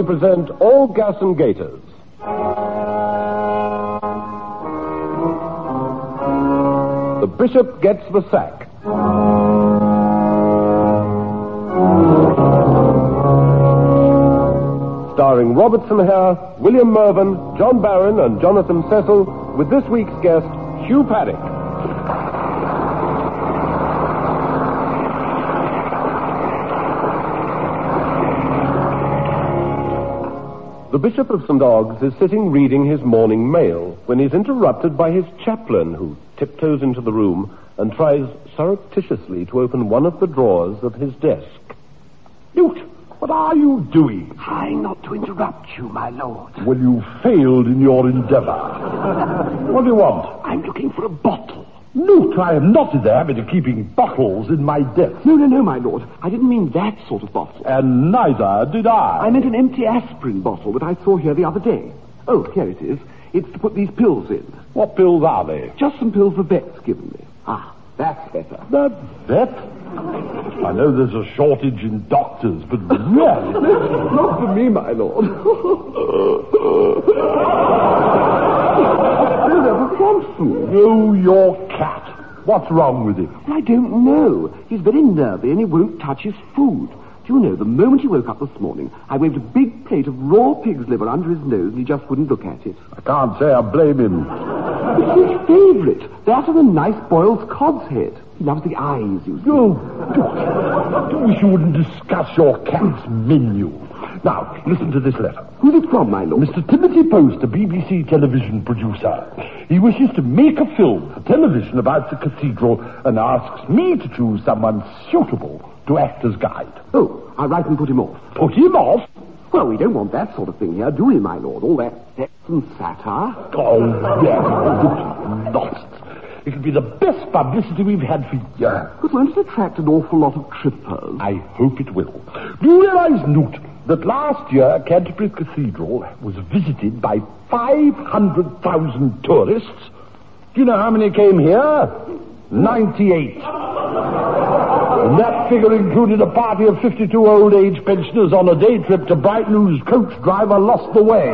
proudly present All Gas and Gaiters. The Bishop Gets the Sack. Starring Robertson Hare, William Mervyn, John Barron, and Jonathan Cecil, with this week's guest, Hugh Paddock. The Bishop of St. Ogg's is sitting reading his morning mail when he's interrupted by his chaplain, who tiptoes into the room and tries surreptitiously to open one of the drawers of his desk. Newt, what are you doing? Trying not to interrupt you, my lord. Well, you failed in your endeavor. What do you want? I'm looking for a bottle. Newt, I am not in the habit of keeping bottles in my desk. No, my lord. I didn't mean that sort of bottle. And neither did I. I meant an empty aspirin bottle that I saw here the other day. Oh, here it is. It's to put these pills in. What pills are they? Just some pills the vet's given me. Ah, that's better. The vet? I know there's a shortage in doctors, but really... Not for me, my lord. Oh, your cat. What's wrong with him? Well, I don't know. He's very nervy and he won't touch his food. Do you know, the moment he woke up this morning, I waved a big plate of raw pig's liver under his nose and he just wouldn't look at it. I can't say I blame him. It's his favourite. That and a nice boiled cod's head. He loves the eyes, you see. Oh, I wish you wouldn't discuss your cat's menu. Now, listen to this letter. Who's it from, my lord? Mr. Timothy Post, a BBC television producer. He wishes to make a film for television about the cathedral and asks me to choose someone suitable to act as guide. Oh, I'll write and put him off. Put him off? Well, we don't want that sort of thing here, do we, my lord? All that sex and satire. Oh, yes. Nonsense. It could be the best publicity we've had for years. But won't it attract an awful lot of trippers? I hope it will. Do you realize, Newt, that last year Canterbury Cathedral was visited by 500,000 tourists? Do you know how many came here? 98. And that figure included a party of 52 old-age pensioners on a day trip to Brighton whose coach driver lost the way.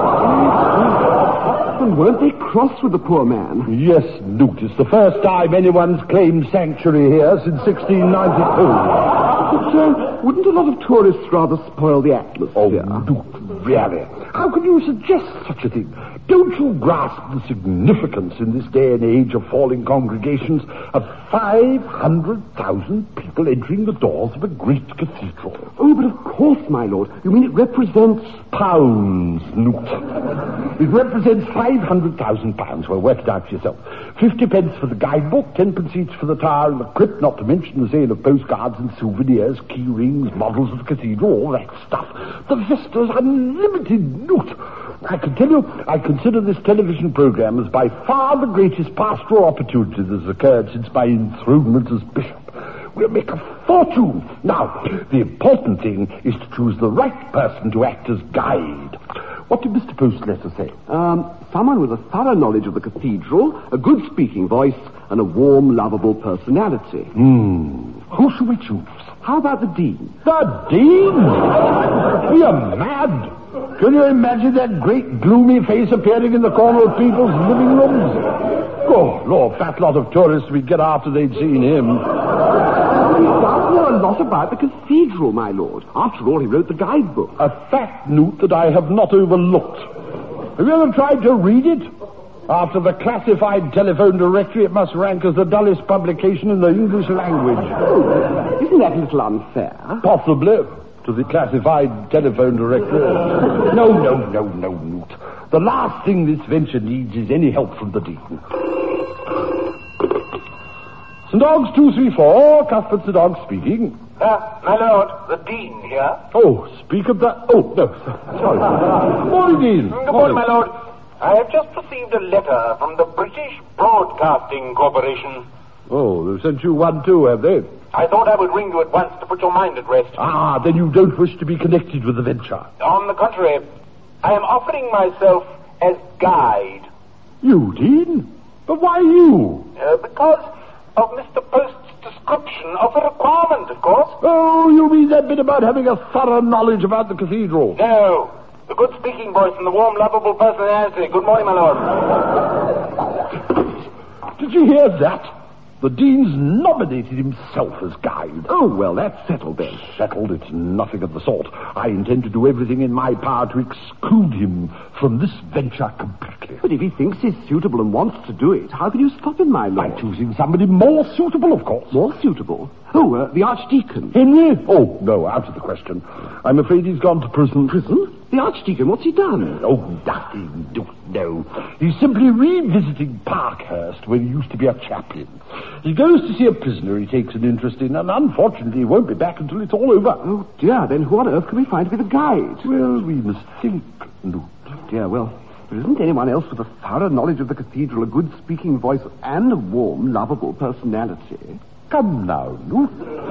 And weren't they cross with the poor man? Yes, Newt. It's the first time anyone's claimed sanctuary here since 1692. But, wouldn't a lot of tourists rather spoil the atmosphere? Oh, Newt, really? How can you suggest such a thing? Don't you grasp the significance in this day and age of falling congregations of 500,000 people entering the doors of a great cathedral? Oh, but of course, my lord. You mean it represents... Pounds, Newt. It represents 500,000 pounds. Well, work it out for yourself. 50 pence for the guidebook, 10 pence each for the tower and the crypt, not to mention the sale of postcards and souvenirs, key rings, models of the cathedral, all that stuff. The vista's unlimited, Newt. I can tell you, I consider this television program as by far the greatest pastoral opportunity that has occurred since my enthronement as bishop. We'll make a fortune. Now, the important thing is to choose the right person to act as guide. What did Mr. Post's letter say? Someone with a thorough knowledge of the cathedral, a good speaking voice, and a warm, lovable personality. Who should we choose? How about the dean? The dean? We are mad. Can you imagine that great gloomy face appearing in the corner of people's living rooms? Oh, Lord, fat lot of tourists we'd get after they'd seen him. He does know a lot about the cathedral, my lord. After all, he wrote the guidebook. A fact, Newt, that I have not overlooked. Have you ever tried to read it? After the classified telephone directory, it must rank as the dullest publication in the English language. Oh, isn't that a little unfair? Possibly. To the classified telephone directory. No, Newt. The last thing this venture needs is any help from the dean. St. Ogg's 234, Cuthbert St. Ogg speaking. My lord, the dean here. Oh, speak of that. Oh, no. Sorry. Morning, Dean. Good morning, my lord. I have just received a letter from the British Broadcasting Corporation. Oh, they've sent you one too, have they? I thought I would ring you at once to put your mind at rest. Ah, then you don't wish to be connected with the venture. On the contrary, I am offering myself as guide. You, Dean? But why you? Because of Mr. Post's description mention of a requirement, of course. Oh, you mean that bit about having a thorough knowledge about the cathedral? No. The good speaking voice and the warm, lovable personality. Good morning, my lord. Did you hear that? The Dean's nominated himself as guide. Oh, well, that's settled then. Settled? It's nothing of the sort. I intend to do everything in my power to exclude him from this venture completely. But if he thinks he's suitable and wants to do it, how can you stop him, my lord? By choosing somebody more suitable, of course. More suitable? Oh, the Archdeacon. Henry? Oh, no, out of the question. I'm afraid he's gone to prison. Prison? The Archdeacon, what's he done? Oh, nothing. No. He's simply revisiting Parkhurst, where he used to be a chaplain. He goes to see a prisoner he takes an interest in, and unfortunately he won't be back until it's all over. Oh, dear, then who on earth can we find to be the guide? Well, we must think, Newt. Oh, dear, well, there isn't anyone else with a thorough knowledge of the cathedral, a good speaking voice, and a warm, lovable personality. Come now, Newt.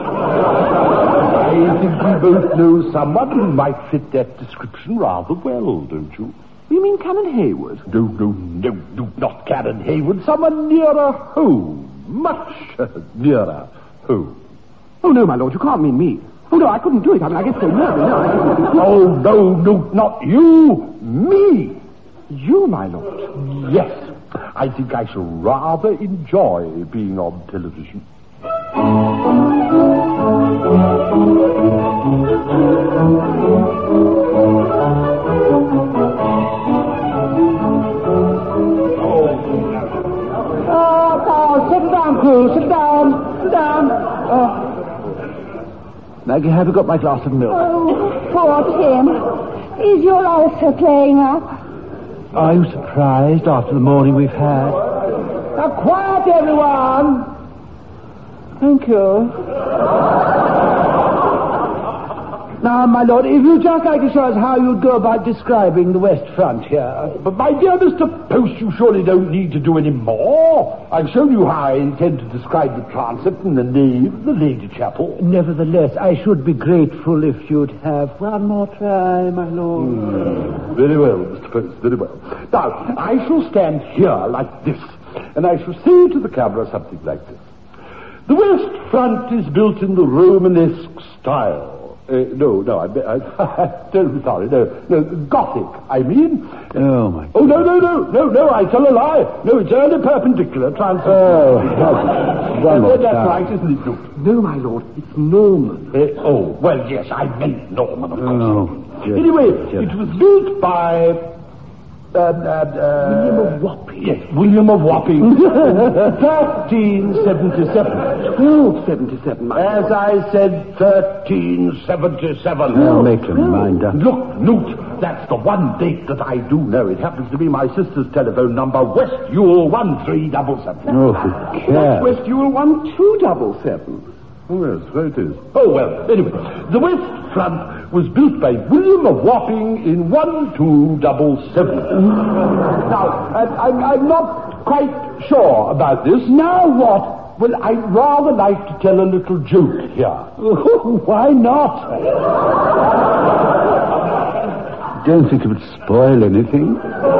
I think we both know someone who might fit that description rather well, don't you? You mean Canon Hayward? No, not Canon Hayward. Someone nearer home. Much nearer home. Oh, no, my lord, you can't mean me. Oh, no, I couldn't do it. I mean, I get so nervous. Oh, no, not you. Me. You, my lord? Yes. I think I shall rather enjoy being on television. Sit down, Crew. Sit down. Maggie, have you got my glass of milk? Oh, poor Tim. Is your ulcer playing up? Are you surprised after the morning we've had? Now, quiet, everyone. Thank you. Now, my lord, if you'd just like to show us how you'd go about describing the West Front here. But, my dear Mr. Post, you surely don't need to do any more. I've shown you how I intend to describe the transept and the nave, the Lady Chapel. Nevertheless, I should be grateful if you'd have one more try, my lord. Very well, Mr. Post, very well. Now, I shall stand here like this, and I shall say to the camera something like this. The West Front is built in the Romanesque style. No, I'm sorry, no, Gothic, I mean. Oh, my God. Oh, no, I tell a lie. No, it's only perpendicular, transfer. Oh, that's right, isn't it, Duke? No, my lord, it's Norman. Well, yes, I meant Norman, of course. Oh, anyway, it was built by... William of Wapping. Yes, William of Wapping. 1377. 1277, my As I said, 1377. I'll make your mind up. Look, Newt, that's the one date that I do know. It happens to be my sister's telephone number, West Ewell 1377. Oh, for care. West Ewell 1277. Oh, yes, so it is. Oh, well, anyway, the West Front was built by William of Wapping in 1277. Now, I'm not quite sure about this. Now what? Well, I'd rather like to tell a little joke here. Why not? Don't think it would spoil anything.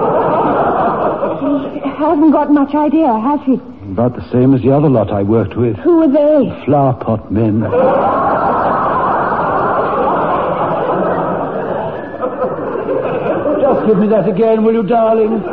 He hasn't got much idea, has he? About the same as the other lot I worked with. Who are they? Flower pot men. Just give me that again, will you, darling?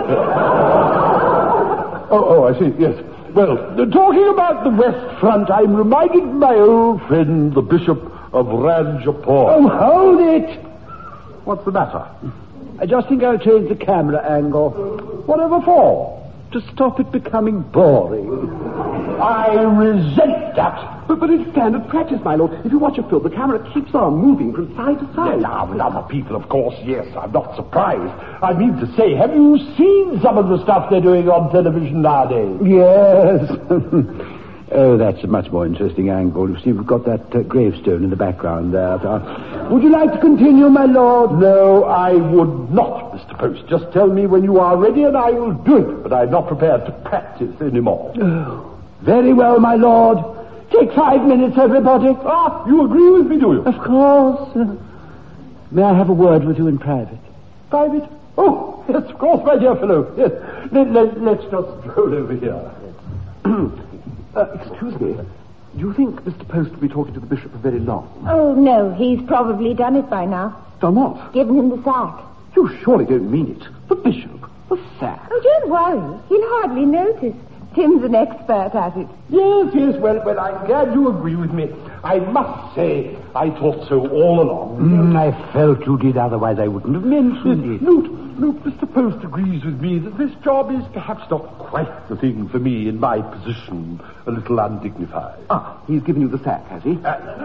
Oh, I see, yes. Well, talking about the West Front, I'm reminded of my old friend, the Bishop of Ranjapur. Oh, hold it! What's the matter? I just think I'll change the camera angle. Whatever for? To stop it becoming boring. I resent that. But it's standard practice, my lord. If you watch a film, the camera keeps on moving from side to side. Now, with other people, of course, yes. I'm not surprised. I mean to say, have you seen some of the stuff they're doing on television nowadays? Yes. Oh, that's a much more interesting angle. You see, we've got that gravestone in the background there. Would you like to continue, my lord? No, I would not, Mr. Post. Just tell me when you are ready and I will do it. But I'm not prepared to practice anymore. Oh, very well, my lord. Take 5 minutes, everybody. Ah, you agree with me, do you? Of course. May I have a word with you in private? Private? Oh, yes, of course, my dear fellow. Yes. Let's just stroll over here. Excuse me. Do you think Mr. Post will be talking to the bishop for very long? Oh, no, he's probably done it by now. Done what? Given him the sack. You surely don't mean it. The bishop? The sack? Oh, don't worry. He'll hardly notice. Tim's an expert at it. Yes, well, I'm glad you agree with me. I must say, I thought so all along. I felt you did, otherwise I wouldn't have mentioned it. Look, Mr. Post agrees with me that this job is perhaps not quite the thing for me in my position, a little undignified. Ah, he's given you the sack, has he?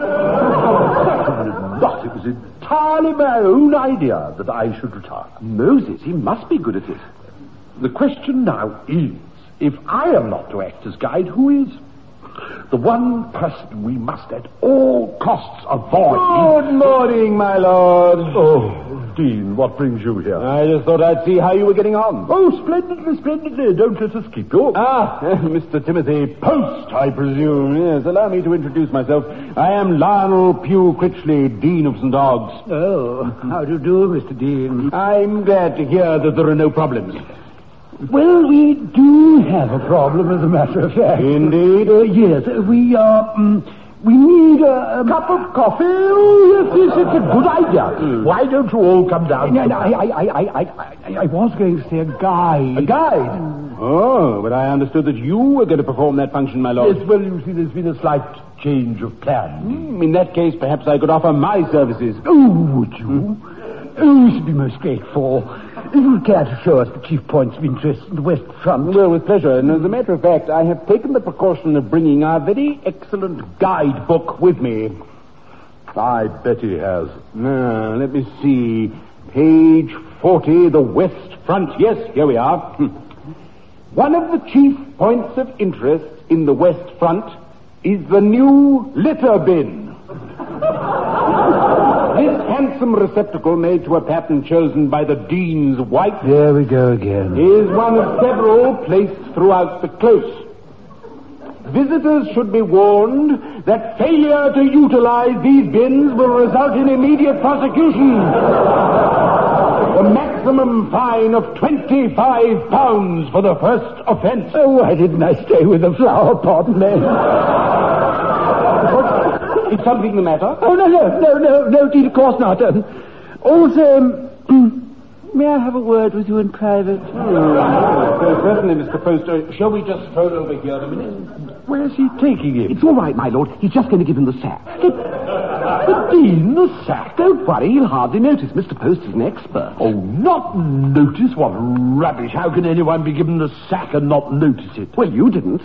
Not. It was entirely my own idea that I should retire. Moses, he must be good at it. The question now is, if I am not to act as guide, who is? The one person we must at all costs avoid... Good morning, my lord. Oh, Dean, what brings you here? I just thought I'd see how you were getting on. Oh, splendidly. Don't let us keep you. Mr. Timothy Post, I presume. Yes, allow me to introduce myself. I am Lionel Pugh Critchley, Dean of St. Ogg's. Oh, how do you do, Mr. Dean? I'm glad to hear that there are no problems. Well, we do have a problem, as a matter of fact. Indeed? Yes, we need a Cup of coffee? Oh, yes, it's a good idea. Why don't you all come down? No, I was going to say a guide. A guide? Oh, but I understood that you were going to perform that function, my lord. Yes, well, you see, there's been a slight change of plan. In that case, perhaps I could offer my services. Oh, would you? Oh, we should be most grateful. If you would care to show us the chief points of interest in the West Front. Well, with pleasure. And as a matter of fact, I have taken the precaution of bringing our very excellent guidebook with me. I bet he has. Now, let me see. Page 40, the West Front. Yes, here we are. One of the chief points of interest in the West Front is the new litter bin. This handsome receptacle, made to a pattern chosen by the Dean's wife, There we go again. is one of several placed throughout the close. Visitors should be warned that failure to utilize these bins will result in immediate prosecution. The maximum fine of £25 for the first offense. Oh, why didn't I stay with the flower pot, man? Is something the matter? Oh, no, Dean, of course not. Also, may I have a word with you in private? Certainly, Mr. Post. Shall we just stroll over here a minute? Where's he taking him? It's all right, my lord. He's just going to give him the sack. The Dean, the sack? Don't worry, he'll hardly notice. Mr. Post is an expert. Oh, not notice? What rubbish. How can anyone be given the sack and not notice it? Well, you didn't.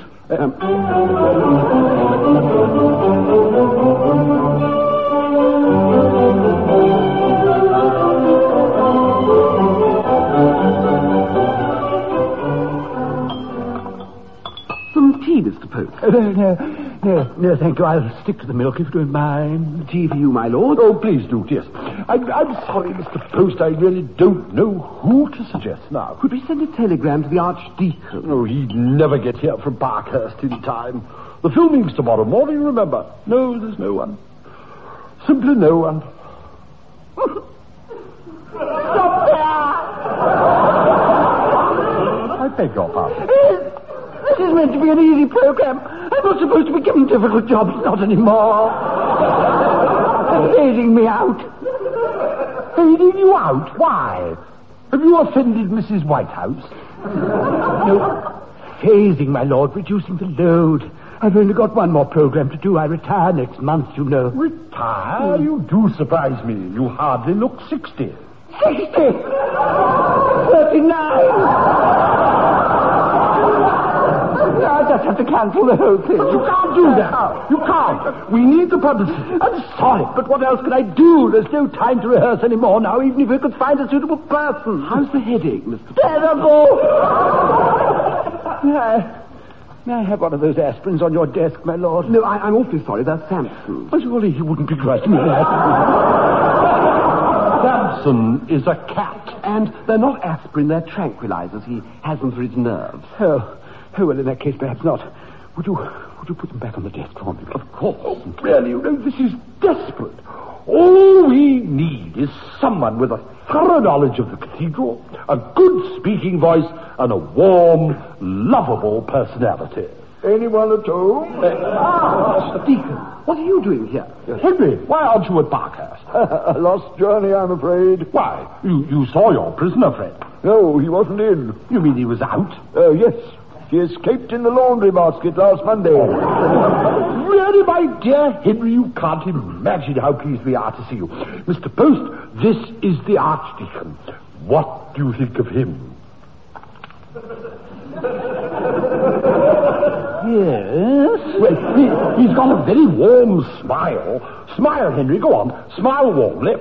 Some tea, Mr. Post. No, thank you. I'll stick to the milk if you don't mind. Tea for you, my lord. Oh, please do, yes. I'm sorry, Mr. Post. I really don't know who to suggest now. Could we send a telegram to the Archdeacon? Oh, he'd never get here from Parkhurst in time. The filming's tomorrow morning, remember. No, there's no one. Simply no one. Stop there! I beg your pardon. This is meant to be an easy program. I'm not supposed to be given difficult jobs, not anymore. They're phasing me out. Fading you out? Why? Have you offended Mrs. Whitehouse? No, phasing, my lord, reducing the load. I've only got one more program to do. I retire next month, you know. Retire? You do surprise me. You hardly look 60. 60! 39! I just have to cancel the whole thing. You can't do that. You can't. We need the publicity. I'm sorry, but what else can I do? There's no time to rehearse anymore now, even if we could find a suitable person. How's the headache, Mr. Terrible! May I have one of those aspirins on your desk, my lord? No, I'm awfully sorry. That's Samson. Oh, surely he wouldn't begrudge me that. Samson is a cat. And they're not aspirin, they're tranquilizers. He has them for his nerves. Oh, well, in that case, perhaps not. Would you put them back on the desk for me? Of course. Oh, really, you know, this is desperate. All we need is someone with a thorough knowledge of the cathedral, a good speaking voice, and a warm, lovable personality. Anyone at home? Deacon, what are you doing here? Henry, why aren't you at Barkhurst? A lost journey, I'm afraid. Why, you saw your prisoner friend. No, he wasn't in. You mean he was out? Yes. He escaped in the laundry basket last Monday. Really, my dear Henry, you can't imagine how pleased we are to see you. Mr. Post, this is the Archdeacon. What do you think of him? Yes. Well, he's got a very warm smile. Smile, Henry, go on. Smile warmly.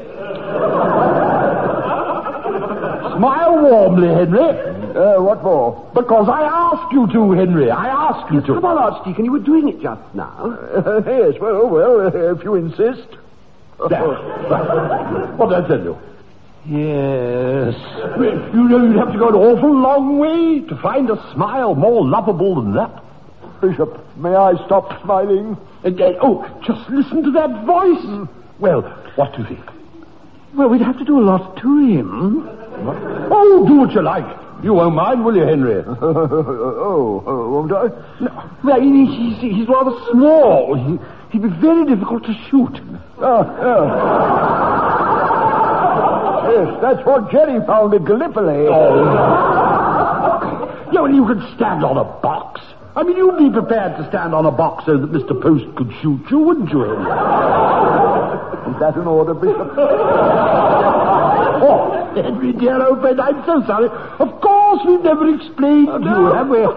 Smile warmly, Henry. What for? Because I asked you to, Henry. I asked you to. Come on, Archdeacon, you were doing it just now. Yes, well, if you insist. There. What did I tell you? Yes. You know you'd have to go an awful long way to find a smile more lovable than that. Bishop, may I stop smiling? Just listen to that voice. Well, what do you think? Well, we'd have to do a lot to him. Oh, do what you like. You won't mind, will you, Henry? Won't I? No. Well, he's rather small. He'd be very difficult to shoot. Yes, that's what Jerry found at Gallipoli. Yeah, well, you could stand on a box. I mean, you'd be prepared to stand on a box so that Mr. Post could shoot you, wouldn't you, Henry? Is that an order, Bishop? Oh, Henry, dear old friend, I'm so sorry. Of course, we've never explained to you, have we?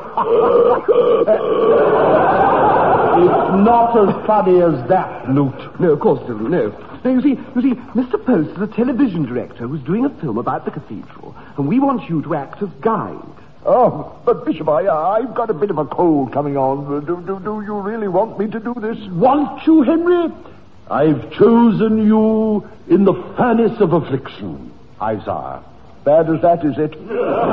It's not as funny as that, Newt. No, of course it isn't, no. No, you see, Mr. Post is a television director who's doing a film about the cathedral, and we want you to act as guide. Oh, but Bishop, I've got a bit of a cold coming on. Do you really want me to do this? Want you, Henry? I've chosen you in the furnace of affliction, Isaiah. Bad as that, is it?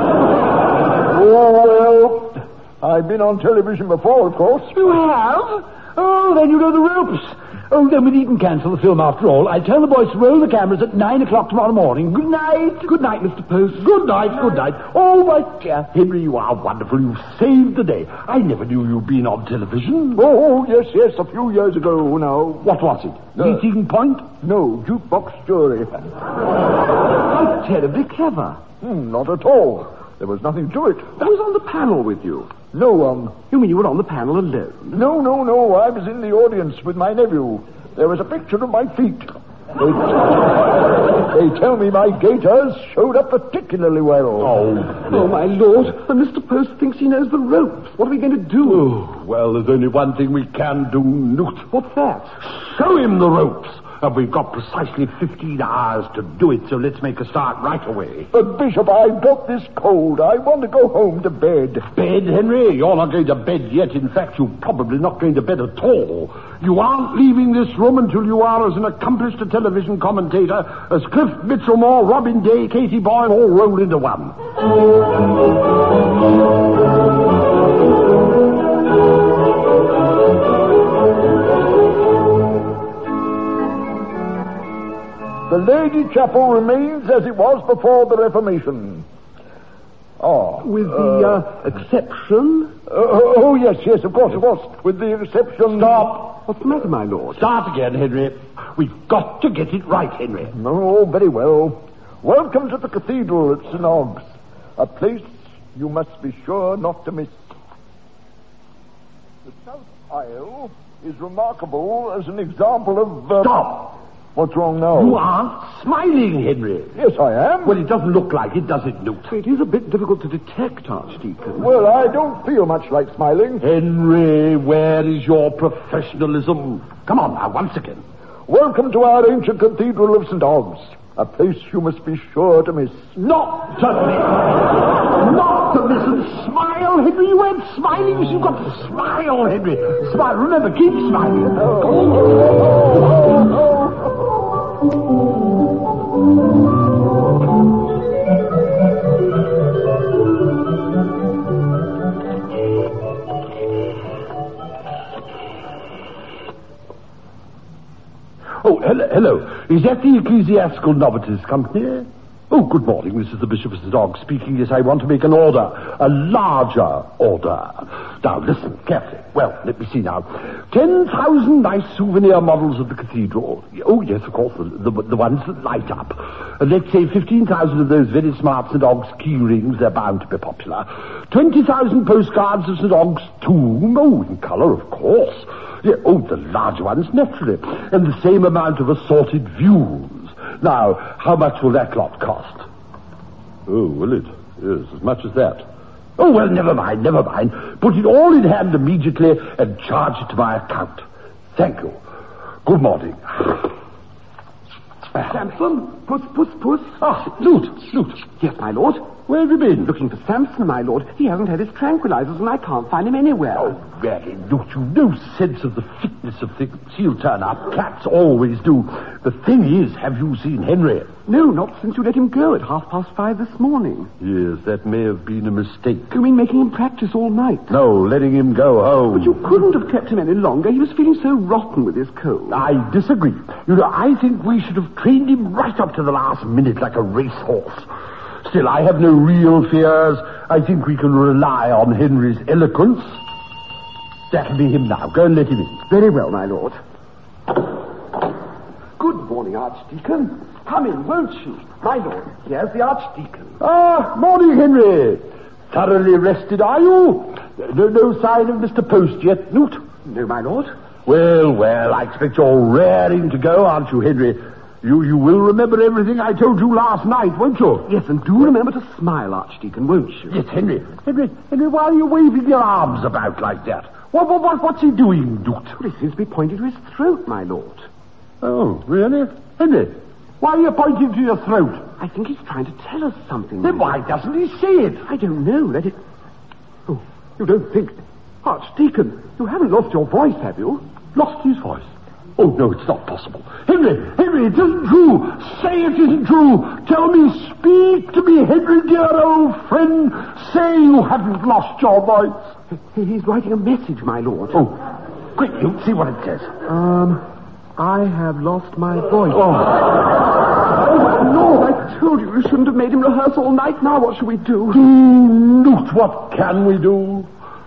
Oh, well, I've been on television before, of course. You have? Oh, then you know the ropes. Oh, then we needn't cancel the film after all. I tell the boys to roll the cameras at 9 o'clock tomorrow morning. Good night. Good night, Mr. Post. Good night, good night. Oh, my dear Henry, you are wonderful. You've saved the day. I never knew you'd been on television. Oh, yes, a few years ago now. What was it? Meeting Point? No, Jukebox Jury. How terribly clever. Not at all. There was nothing to it. Who was on the panel with you? No one. You mean you were on the panel alone? No. I was in the audience with my nephew. There was a picture of my feet. They tell me my gaiters showed up particularly well. Oh, my Lord. And Mr. Post thinks he knows the ropes. What are we going to do? Oh, well, there's only one thing we can do, Newt. What's that? Show him the ropes. And we've got precisely 15 hours to do it, so let's make a start right away. But, Bishop, I've got this cold. I want to go home to bed. Bed, Henry? You're not going to bed yet. In fact, you're probably not going to bed at all. You aren't leaving this room until you are as an accomplished television commentator as Cliff Mitchellmore, Robin Day, Katie Boyle, all rolled into one. The Lady Chapel remains as it was before the Reformation. With the exception? Yes, of course. With the exception... Stop! What's the matter, my lord? Start again, Henry. We've got to get it right, Henry. Oh, very well. Welcome to the cathedral at St. Ogg's. A place you must be sure not to miss. The south aisle is remarkable as an example of... Stop! What's wrong now? You aren't smiling, Henry. Yes, I am. Well, it doesn't look like it, does it, Newt? It is a bit difficult to detect, Archdeacon. Well, I don't feel much like smiling. Henry, where is your professionalism? Come on now, once again. Welcome to our ancient cathedral of St. Ogg's. A place you must be sure to miss. Not to miss. Not to miss. And smile, Henry. You weren't smiling. You've got to smile, Henry. Smile. Remember, keep smiling. Oh, hello. Is that the Ecclesiastical Novices Company? Oh, good morning. This is the Bishop of St. Oggs speaking. Yes, I want to make an order. A larger order. Now, listen carefully. Well, let me see now. 10,000 nice souvenir models of the cathedral. Oh, yes, of course, the ones that light up. And let's say 15,000 of those very smart St. Oggs key rings. They're bound to be popular. 20,000 postcards of St. Oggs' tomb. Oh, in colour, of course. Yeah, oh, the larger ones, naturally. And the same amount of assorted views. Now, how much will that lot cost? Oh, will it? Yes, as much as that. Oh, well, never mind. Put it all in hand immediately and charge it to my account. Thank you. Good morning. Samson? Puss. Ah, Newt. Yes, my lord. Where have you been? Looking for Samson, my lord. He hasn't had his tranquilizers and I can't find him anywhere. Oh, really, Newt, you've no sense of the fitness of things. He'll turn up. Cats always do. The thing is, have you seen Henry? No, not since you let him go at 5:30 this morning. Yes, that may have been a mistake. You mean making him practice all night? No, letting him go home. But you couldn't have kept him any longer. He was feeling so rotten with his cold. I disagree. You know, I think we should have trained him right up to the last minute like a racehorse. Still, I have no real fears. I think we can rely on Henry's eloquence. That'll be him now. Go and let him in. Very well, my lord. Good morning, Archdeacon. Come in, won't you? My lord, here's the Archdeacon. Ah, morning, Henry. Thoroughly rested, are you? No sign of Mr. Post yet, Newt? No, my lord. Well, I expect you're raring to go, aren't you, Henry? You will remember everything I told you last night, won't you? Yes, and do remember to smile, Archdeacon, won't you? Yes, Henry, why are you waving your arms about like that? What's he doing, Newt? Well, he seems to be pointing to his throat, my lord. Oh, really? Henry, why are you pointing to your throat? I think he's trying to tell us something. Then why doesn't he say it? I don't know. Let it... Oh, you don't think... Archdeacon, you haven't lost your voice, have you? Lost his voice? Oh, no, it's not possible. Henry, it isn't true. Say it isn't true. Tell me, speak to me, Henry, dear old friend. Say you haven't lost your voice. He's writing a message, my lord. Oh, quick, you see what it says. I have lost my voice. Oh, Lord, I told you shouldn't have made him rehearse all night. Now what shall we do? Newt, what can we do?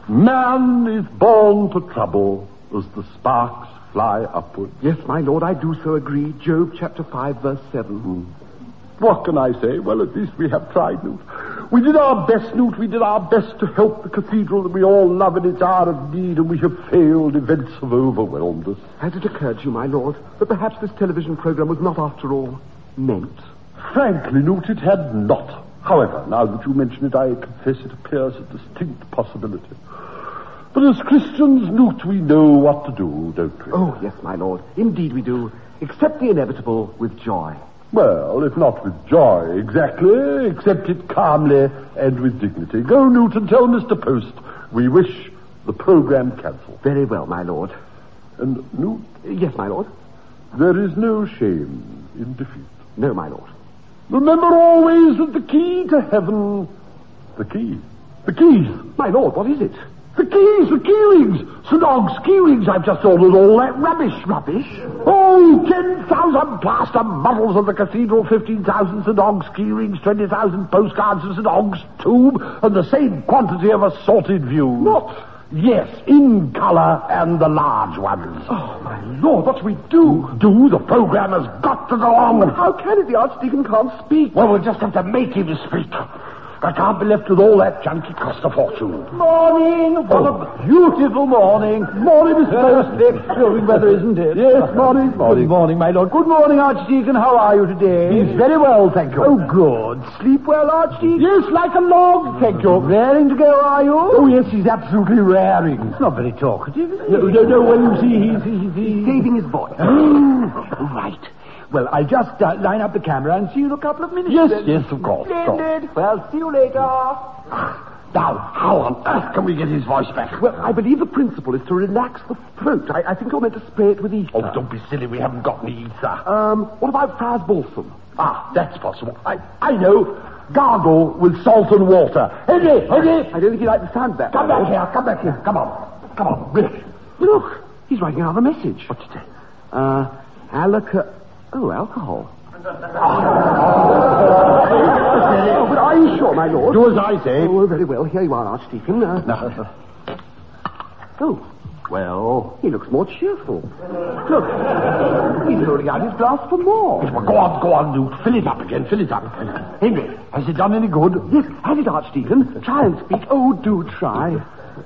Man is born to trouble as the sparks fly upward. Yes, my lord, I do so agree. Job chapter 5, verse 7. What can I say? Well, at least we have tried, Newt. We did our best, Newt. We did our best to help the cathedral that we all love in its hour of need, and we have failed. Events have overwhelmed us. Has it occurred to you, my lord, that perhaps this television program was not, after all, meant? Frankly, Newt, it had not. However, now that you mention it, I confess it appears a distinct possibility. But as Christians, Newt, we know what to do, don't we? Oh, yes, my lord. Indeed we do. Accept the inevitable with joy. Well, if not with joy, exactly, accept it calmly and with dignity. Go, Newt, and tell Mr. Post we wish the program cancelled. Very well, my lord. And, Newt? Yes, my lord. There is no shame in defeat. No, my lord. Remember always that the key to heaven... The keys. My lord, what is it? The key rings. St. Oggs key rings. I've just ordered all that rubbish. Rubbish? Oh, 10,000 plaster models of the cathedral, 15,000 St. Oggs key rings, 20,000 postcards of St. Oggs tomb, and the same quantity of assorted views. What? Yes, in colour and the large ones. Oh, my lord, what do we do? The program has got to go on. But how can it? The Archdeacon can't speak. Well, we'll just have to make him speak. I can't be left with all that junk. It costs a fortune. Morning. What a beautiful morning. Morning, Mr. Post. Glowing weather, isn't it? Yes, morning. Good morning, my lord. Good morning, Archdeacon. How are you today? He's very well, thank you. Oh, good. Sleep well, Archdeacon? Yes, like a log, thank you. Raring to go, are you? Oh, yes, he's absolutely raring. It's not very talkative, is he? No, well, you see, He's saving his voice. Right. Well, I'll just line up the camera and see you in a couple of minutes. Yes, of course. Splendid. Well, see you later. Now, how on earth can we get his voice back? Well, I believe the principle is to relax the throat. I think you're meant to spray it with ether. Oh, don't be silly. We haven't got any ether. What about Friar's Balsam? Ah, that's possible. I know. Gargle with salt and water. Henry! I don't think you like the sound of that. Come back here. Come on, Rick. Look, he's writing another message. What's it say? alcohol. Oh, but are you sure, my lord? Do as I say. Oh, very well. Here you are, Archdeacon. Oh, well, he looks more cheerful. Look, he's holding out his glass for more. Well, go on, Newt. Fill it up again, fill it up. Henry, has it done any good? Yes, have it, Archdeacon. Try and speak. Oh, do try.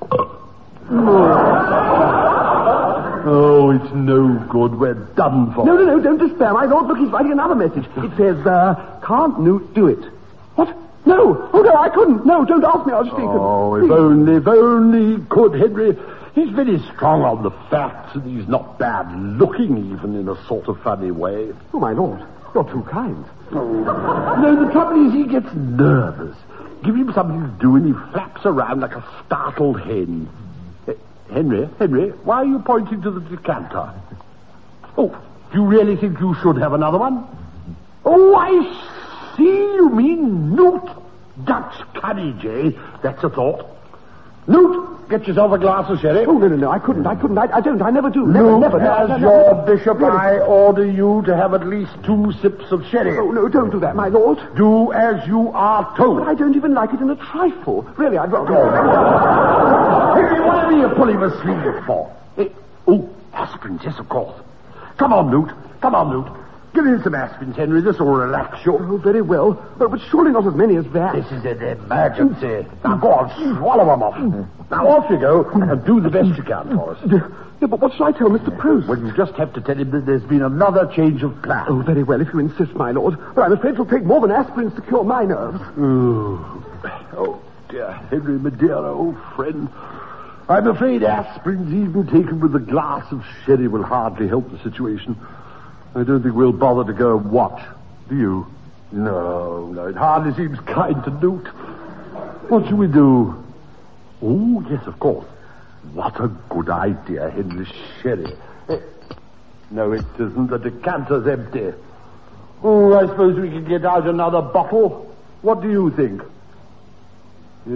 Oh, it's no good. We're done for. No, don't despair, my lord. Look, he's writing another message. It says, can't Newt do it? What? No. Oh, no, I couldn't. No, don't ask me, Archdeacon. Oh, if only he could, Henry. He's very strong on the facts, and he's not bad looking, even in a sort of funny way. Oh, my lord, you're too kind. No, the trouble is he gets nervous. Give him something to do, and he flaps around like a startled hen. Henry, why are you pointing to the decanter? Oh, do you really think you should have another one? Oh, I see. You mean Newt. Dutch courage, eh? That's a thought. Newt, get yourself a glass of sherry. Oh, no, I couldn't. I never do. Never. As your bishop, I order you to have at least 2 sips of sherry. Oh, no, don't do that, my lord. Do as you are told. I don't even like it in a trifle. Really, I'd rather... Henry, what are you pulling my sleeve for? Aspirins, yes, of course. Come on, Newt. Give in some aspirins, Henry. This will relax you. Oh, very well. But surely not as many as that. This is an emergency. Now, go on, swallow them off. Now, off you go, and do the best you can for us. Yeah, but what shall I tell Mr. Proust? Well, you just have to tell him that there's been another change of plan. Oh, very well, if you insist, my lord. But I'm afraid it'll take more than aspirins to cure my nerves. Oh, dear Henry, my dear old friend. I'm afraid aspirins, even taken with a glass of sherry, will hardly help the situation. I don't think we'll bother to go and watch. Do you? No, it hardly seems kind to Newt. What shall we do? Oh, yes, of course. What a good idea, Henry. Sherry. No, it isn't. The decanter's empty. Oh, I suppose we can get out another bottle. What do you think? Yes.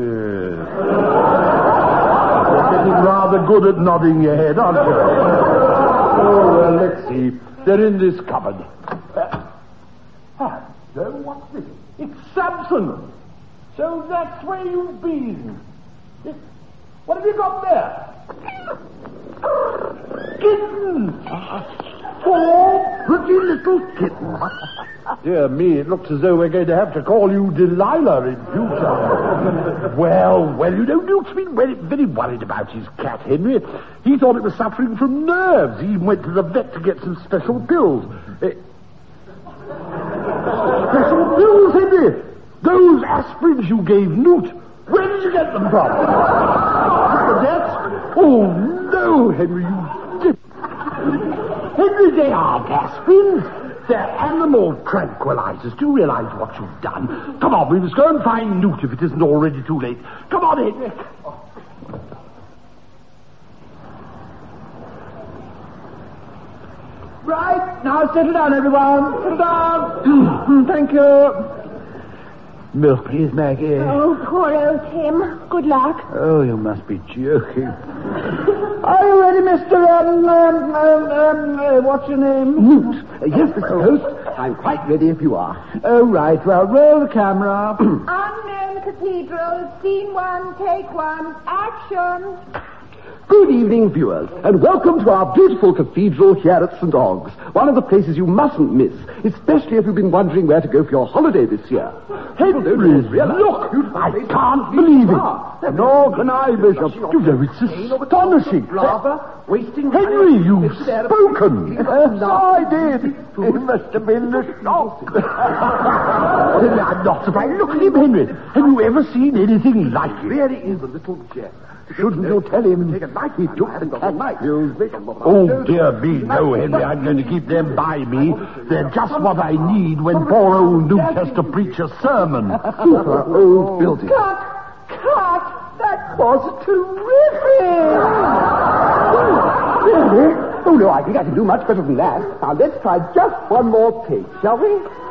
You're getting rather good at nodding your head, aren't you? Oh, well, let's see. They're in this cupboard. So what's this? It's Samson. So that's where you've been. What have you got there? Kittens. 4 pretty little kittens. Dear me, it looks as though we're going to have to call you Delilah in future. Well, you know, Newt's been very worried about his cat, Henry. He thought it was suffering from nerves. He even went to the vet to get some special pills. Special pills, Henry? Those aspirins you gave Newt, where did you get them from? The desk? Oh, no, Henry, you did. Henry, they aren't aspirins. They're animal tranquilizers. Do you realize what you've done? Come on, we must go and find Newt if it isn't already too late. Come on, Henry. Right, now settle down, everyone. Settle down. Thank you. Milk, please, Maggie. Oh, poor old Tim. Good luck. Oh, you must be joking. Are you ready, Mr. What's your name? Newt. Yes, Mr. Host. I'm quite ready if you are. Oh, right. Well, roll the camera. Unknown Cathedral, scene 1, take 1, action. Good evening, viewers, and welcome to our beautiful cathedral here at St. Og's, one of the places you mustn't miss, especially if you've been wondering where to go for your holiday this year. Henry, look! I can't believe it. Nor can I, Bishop. You know, it's astonishing. Henry, you've spoken. Yes, I did. It must have been the shock. I'm not surprised. Look at him, Henry. Have you ever seen anything like it? Really is a little jet. Shouldn't you tell him? He took the cat. Oh, dear me, no, Henry. I'm going to keep them by me. They're just what I need when poor old Newt has to preach a sermon. Super old building. Cut! That was Really? Oh, no, I think I can do much better than that. Now, let's try just one more take, shall we?